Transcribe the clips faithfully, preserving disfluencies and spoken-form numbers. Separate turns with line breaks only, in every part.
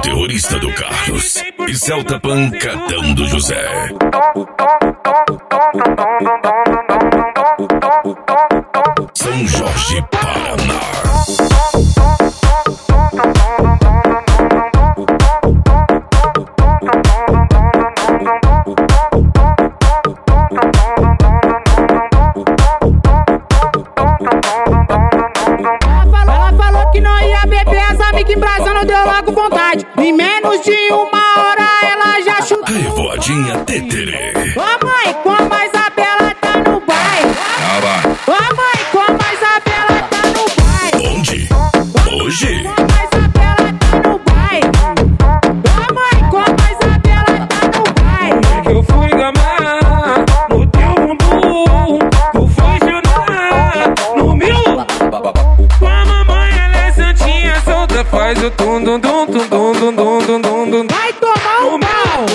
terrorista do Carlos e Celta pancadão do José. São Jorge, Paraná.
Ela falou que não ia beber, as amigas embrasando, deu logo vontade. Em menos de uma hora ela já chutou.
Revoadinha Teterê.
Ô mãe, como a Isabela tá no bairro. Ô mãe, como a Isabela tá no bairro.
Onde? Hoje?
Como a Isabela tá no bairro. Ô mãe, como a Isabela tá no bairro.
Eu fui gamar no teu bumbum, tu foi chorar no meu. Com a mamãe ela é santinha, solta, faz o tum dum dum dum dum dum dum dum dum.
Vai tomar um mal.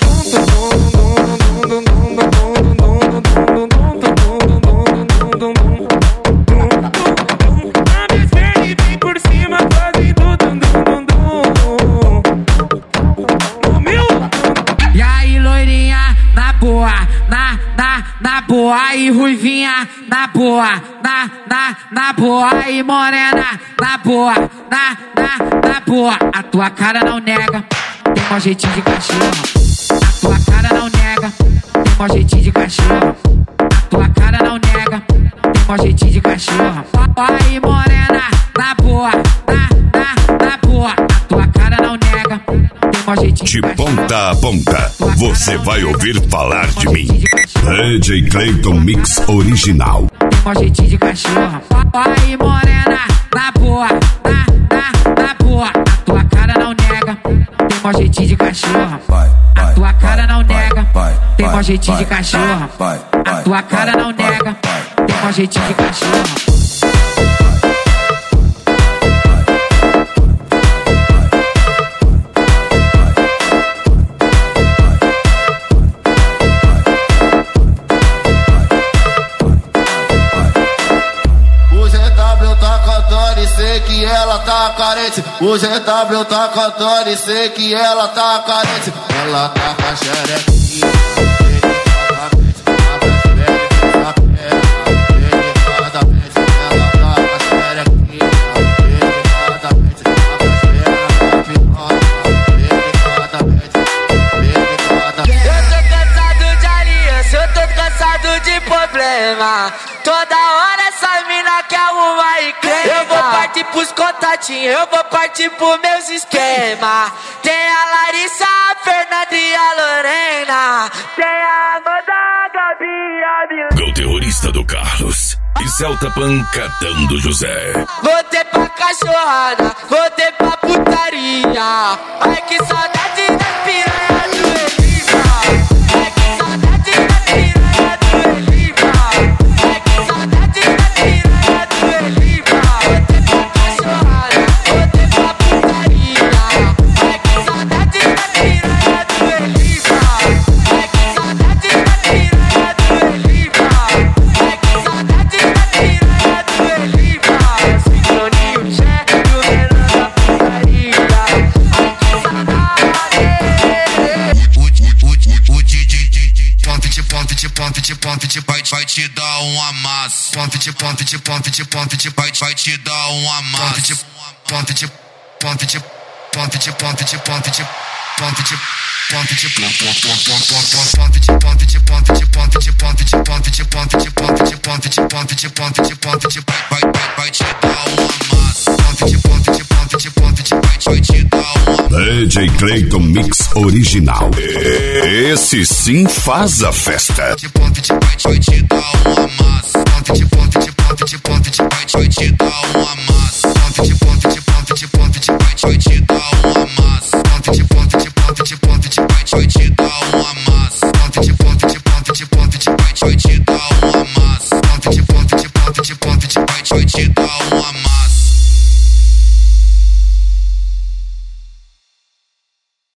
E aí, loirinha, na boa, na, na, na boa. E ruivinha, na boa, na, na, na boa. E morena, na boa, na, na, na boa. A tua cara não nega, tem um jeitinho de cachorro. A tua cara não nega, tem um jeitinho de cachorro. A tua cara não nega, tem um jeitinho de cachorro. Aí, morena, na boa, na, na, na boa. A tua cara não nega, tem um jeitinho de
De
cachorro.
ponta a ponta, você vai ouvir falar de mim. D J Clayton Mix Original.
Tem um jeitinho de cachorro. Aí, morena, na boa, na, na, na boa. A tua cara não nega, tem um jeitinho de cachorro. A tua cara não nega, tem um jeitinho de cachorro. A tua cara não nega, tem um jeitinho de cachorro.
Sei que ela tá carente, o G W tá cantando e sei que ela tá carente. Ela tá com a xerequinha, delicadamente, abre as pernas, a perna, delicadamente. Ela tá com a xerequinha, delicadamente, abre as pernas, delicadamente, delicadamente.
Eu tô cansado de aliança, eu tô cansado de problema. Toda hora essa mina quer arrumar e crema. Eu vou partir pros contatinhos, eu vou partir pros meus esquemas. Tem a Larissa, a Fernanda e a Lorena. Tem a Amanda, a Gabi e a Mil.
O terrorista do Carlos e Celta pancadão do José.
Voltei pra cachorrada, voltei pra putaria. Ai que saudade das piranha do Eliva. Ai que saudade das piranha do Eliva. Ai que saudade das piranha do Eliva. Voltei pra cachorrada, voltei pra putaria. Ai que saudade das piranha do Eliva. Ai que saudade das piranha do Eliva. Ai que saudade das piranha do Eliva. Sincroninho, chefe do menor da putaria. Ai que saudade.
O D J pump de pump de pump de pump de vai vai te dar um amasso. Pump de pump de pump de pump de vai vai te dar um amasso. Pump de pump de pump de pump de pump de pump de pump de pump de pump de pump de pump de pump de pump de pump de pump de pump de pump de pump de pump de vai vai vai te dar um amasso. Pump de pump de pump de pump de vai vai te dar um amasso.
D J Clayton Mix Original. Esse sim faz a festa.
De ponte de vai vai te dar um amasso. Ponte de ponte de ponte de ponte de vai vai te dar um amasso.